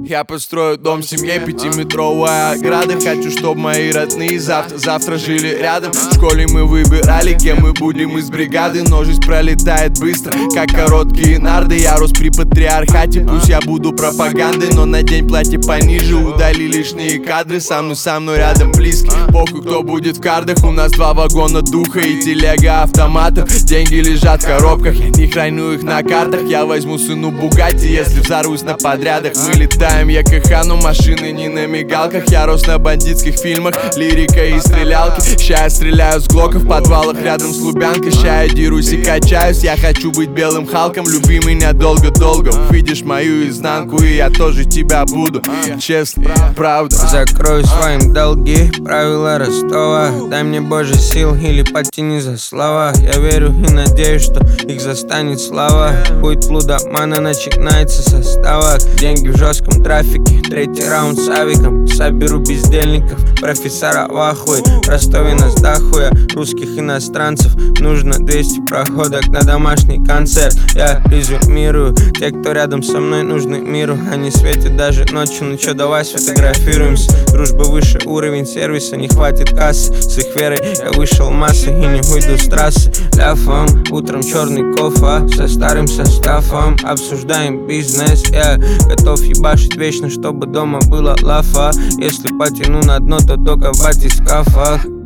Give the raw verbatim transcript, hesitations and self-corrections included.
Я построю дом в семье, пятиметровая ограда. Хочу, чтоб мои родные завтра, завтра жили рядом. В школе мы выбирали, кем мы будем из бригады. Но жизнь пролетает быстро, как короткие нарды. Я рос при патриархате, пусть я буду пропагандой, но надень платье пониже, удали лишние кадры. Со мной, со мной рядом близкий, похуй, кто будет в кардах. У нас два вагона духа и телега автоматов. Деньги лежат в коробках, я не храню их на картах. Я возьму сыну Бугатти, если взорвусь на подрядах. Мы летаем ЕКХ, но машины не на мигалках. Я рос на бандитских фильмах, лирика и стрелялки. Ща я стреляю с глоков в подвалах рядом с Лубянкой. Ща я дерусь и качаюсь, я хочу быть белым Халком. Люби меня долго-долго, увидишь мою изнанку, и я тоже тебя буду, честно, правда. Закрою своим долги, правила Ростова. Дай мне Боже сил или потяни за слова. Я верю и надеюсь, что их застанет слава. Будет лудомана, начинается состава. Деньги в жестком трафике, третий раунд с авиком. Соберу бездельников, профессора в ахуе. В Ростове нас дохуя, русских иностранцев. Нужно двести проходок на домашний концерт. Я резюмирую, те, кто рядом со мной, нужны миру. Они светят даже ночью, ну чё, давай сфотографируемся. Дружба выше, уровень сервиса, не хватит кассы. С их верой я вышел массы и не выйду с трассы. Ляфом, утром черный кофе со старым составом. Обсуждаем бизнес, я готов ебашить вечно, чтобы дома была лафа. Если потяну на дно, то только в батискафах.